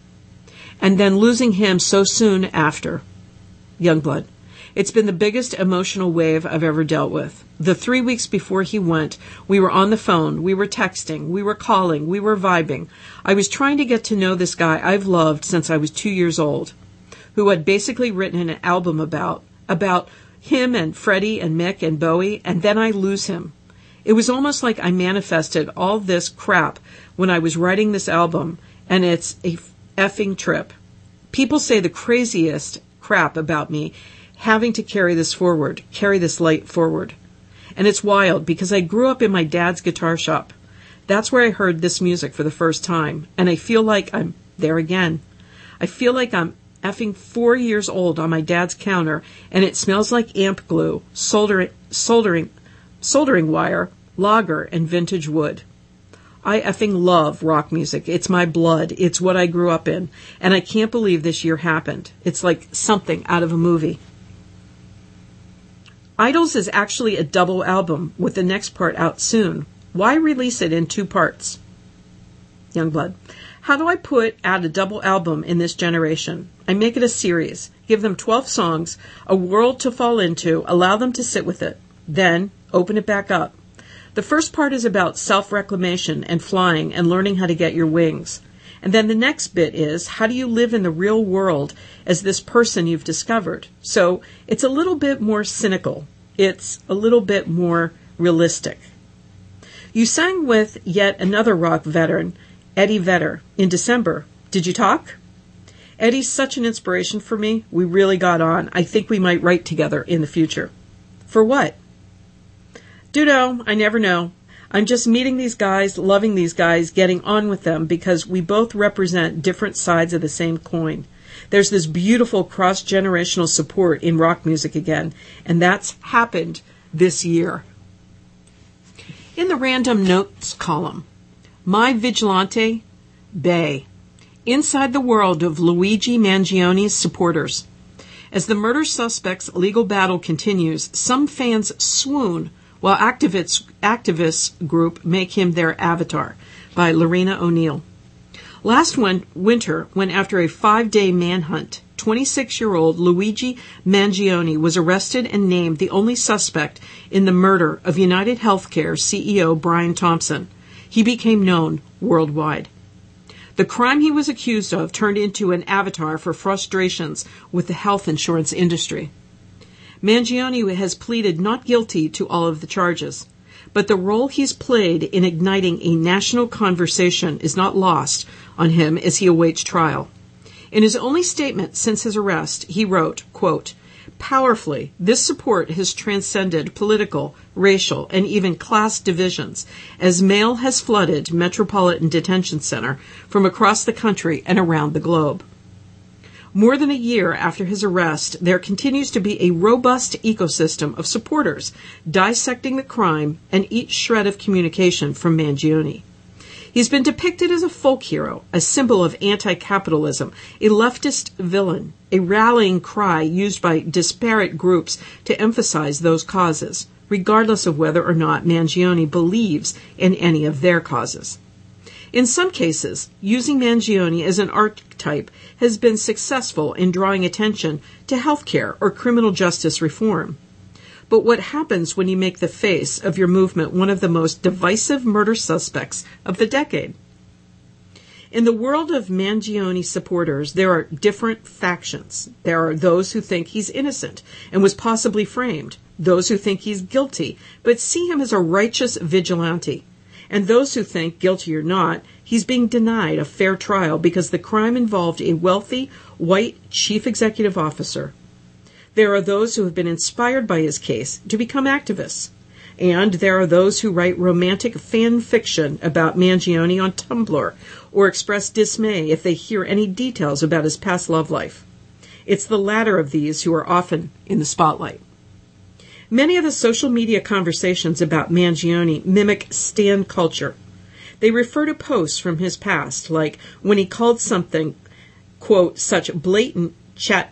And then losing him so soon after. Youngblood. It's been the biggest emotional wave I've ever dealt with. The three weeks before he went, we were on the phone, we were texting, we were calling, we were vibing. I was trying to get to know this guy I've loved since I was two years old, who had basically written an album about, about him and Freddie and Mick and Bowie, and then I lose him. It was almost like I manifested all this crap when I was writing this album, and it's a effing trip. People say the craziest crap about me, having to carry this forward, carry this light forward. And it's wild because I grew up in my dad's guitar shop. That's where I heard this music for the first time, and I feel like I'm there again. I feel like I'm effing four years old on my dad's counter, and it smells like amp glue, soldering, soldering, soldering wire, lager, and vintage wood. I effing love rock music. It's my blood. It's what I grew up in, and I can't believe this year happened. It's like something out of a movie. Idols is actually a double album with the next part out soon. Why release it in two parts? Youngblood. How do I put out a double album in this generation? I make it a series. Give them twelve songs, a world to fall into, allow them to sit with it. Then open it back up. The first part is about self-reclamation and flying and learning how to get your wings. And then the next bit is, how do you live in the real world as this person you've discovered? So it's a little bit more cynical. It's a little bit more realistic. You sang with yet another rock veteran, Eddie Vedder, in December. Did you talk? Eddie's such an inspiration for me. We really got on. I think we might write together in the future. For what? Dudo, I never know. I'm just meeting these guys, loving these guys, getting on with them because we both represent different sides of the same coin. There's this beautiful cross-generational support in rock music again, and that's happened this year. In the random notes column, My Vigilante, Bay. Inside the world of Luigi Mangioni's supporters. As the murder suspect's legal battle continues, some fans swoon while activists, activists group make him their avatar, by Lorena O'Neill. Last one, winter, when after a five-day manhunt, twenty-six-year-old Luigi Mangione was arrested and named the only suspect in the murder of United Healthcare C E O Brian Thompson, he became known worldwide. The crime he was accused of turned into an avatar for frustrations with the health insurance industry. Mangione has pleaded not guilty to all of the charges, but the role he's played in igniting a national conversation is not lost on him as he awaits trial. In his only statement since his arrest, he wrote, quote, "Powerfully, this support has transcended political, racial, and even class divisions as mail has flooded Metropolitan Detention Center from across the country and around the globe." More than a year after his arrest, there continues to be a robust ecosystem of supporters dissecting the crime and each shred of communication from Mangione. He's been depicted as a folk hero, a symbol of anti-capitalism, a leftist villain, a rallying cry used by disparate groups to emphasize those causes, regardless of whether or not Mangione believes in any of their causes. In some cases, using Mangione as an archetype has been successful in drawing attention to healthcare or criminal justice reform. But what happens when you make the face of your movement one of the most divisive murder suspects of the decade? In the world of Mangione supporters, there are different factions. There are those who think he's innocent and was possibly framed, those who think he's guilty but see him as a righteous vigilante, and those who think, guilty or not, he's being denied a fair trial because the crime involved a wealthy, white chief executive officer. There are those who have been inspired by his case to become activists, and there are those who write romantic fan fiction about Mangione on Tumblr or express dismay if they hear any details about his past love life. It's the latter of these who are often in the spotlight. Many of the social media conversations about Mangione mimic stan culture. They refer to posts from his past, like when he called something, quote, such blatant chat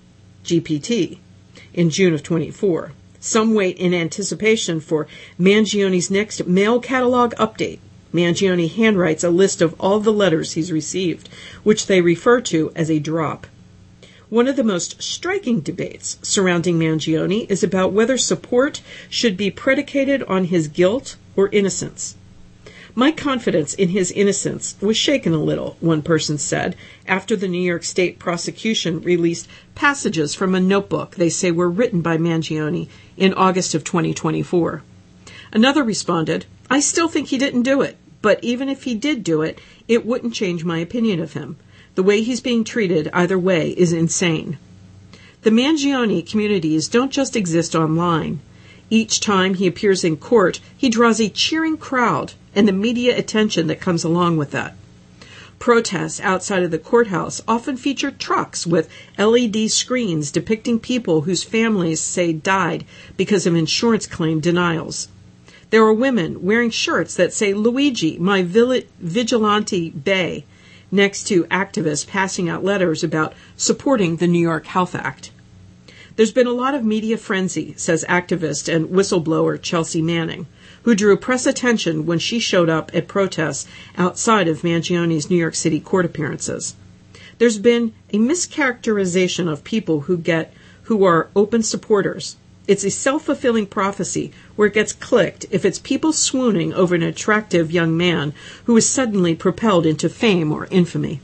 G P T in June of twenty-four. Some wait in anticipation for Mangione's next mail catalog update. Mangione handwrites a list of all the letters he's received, which they refer to as a drop. One of the most striking debates surrounding Mangione is about whether support should be predicated on his guilt or innocence. My confidence in his innocence was shaken a little, one person said, after the New York State prosecution released passages from a notebook they say were written by Mangione in August of twenty twenty-four. Another responded, "I still think he didn't do it, but even if he did do it, it wouldn't change my opinion of him. The way he's being treated either way is insane." The Mangione communities don't just exist online. Each time he appears in court, he draws a cheering crowd and the media attention that comes along with that. Protests outside of the courthouse often feature trucks with L E D screens depicting people whose families say died because of insurance claim denials. There are women wearing shirts that say "Luigi, my vigilante bay," next to activists passing out letters about supporting the New York Health Act. There's been a lot of media frenzy, says activist and whistleblower Chelsea Manning, who drew press attention when she showed up at protests outside of Mangione's New York City court appearances. There's been a mischaracterization of people who get who are open supporters. It's a self-fulfilling prophecy where it gets clicked if it's people swooning over an attractive young man who is suddenly propelled into fame or infamy.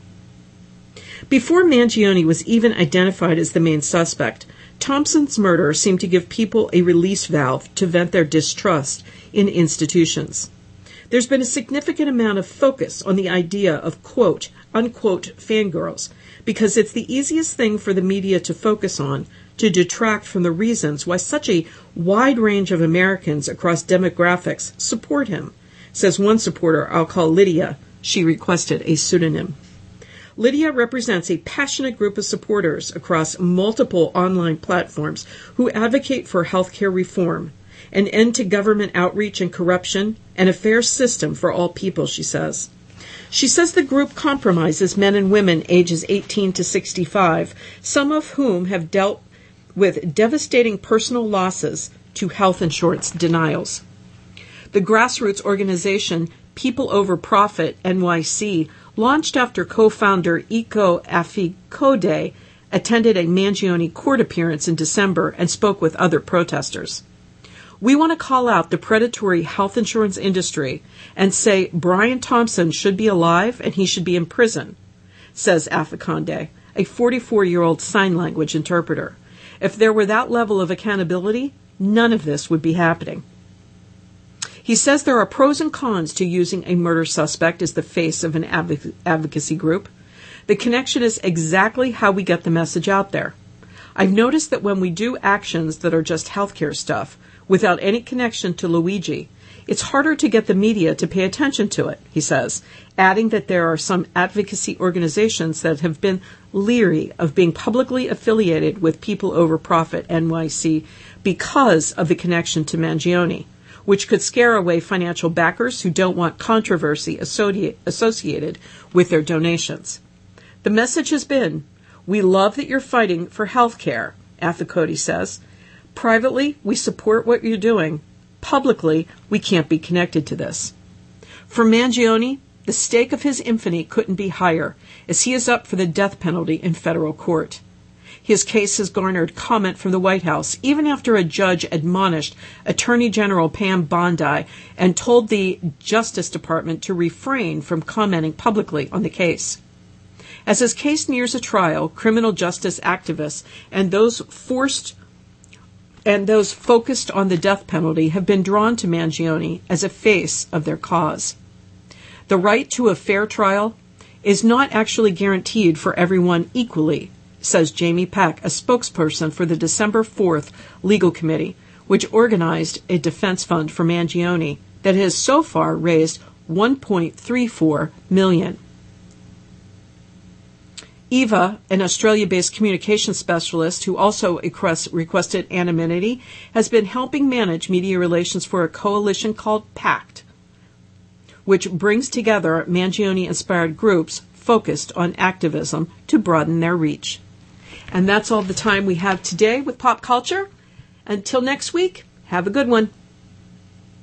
Before Mangione was even identified as the main suspect, Thompson's murder seemed to give people a release valve to vent their distrust in institutions. There's been a significant amount of focus on the idea of quote, unquote fangirls, because it's the easiest thing for the media to focus on to detract from the reasons why such a wide range of Americans across demographics support him, says one supporter I'll call Lydia. She requested a pseudonym. Lydia represents a passionate group of supporters across multiple online platforms who advocate for healthcare reform, an end to government outreach and corruption, and a fair system for all people, she says. She says the group compromises men and women ages eighteen to sixty-five, some of whom have dealt with devastating personal losses to health insurance denials. The grassroots organization People Over Profit N Y C, launched after co-founder Iko Afikode attended a Mangione court appearance in December and spoke with other protesters. We want to call out the predatory health insurance industry and say Brian Thompson should be alive and he should be in prison, says Afikode, a forty-four-year-old sign language interpreter. If there were that level of accountability, none of this would be happening. He says there are pros and cons to using a murder suspect as the face of an advoc- advocacy group. The connection is exactly how we get the message out there. I've noticed that when we do actions that are just healthcare stuff, without any connection to Luigi, it's harder to get the media to pay attention to it, he says, adding that there are some advocacy organizations that have been leery of being publicly affiliated with People Over Profit N Y C because of the connection to Mangione, which could scare away financial backers who don't want controversy associated with their donations. The message has been, we love that you're fighting for health care, Afikode says. Privately, we support what you're doing. Publicly, we can't be connected to this. For Mangione, the stake of his infamy couldn't be higher, as he is up for the death penalty in federal court. His case has garnered comment from the White House, even after a judge admonished Attorney General Pam Bondi and told the Justice Department to refrain from commenting publicly on the case. As his case nears a trial, criminal justice activists and those forced and those focused on the death penalty have been drawn to Mangione as a face of their cause. The right to a fair trial is not actually guaranteed for everyone equally, says Jamie Peck, a spokesperson for the December fourth Legal Committee, which organized a defense fund for Mangione that has so far raised one point three four million dollars. Eva, an Australia-based communication specialist who also requested anonymity, has been helping manage media relations for a coalition called PACT, which brings together Mangione-inspired groups focused on activism to broaden their reach. And that's all the time we have today with Pop Culture. Until next week, have a good one.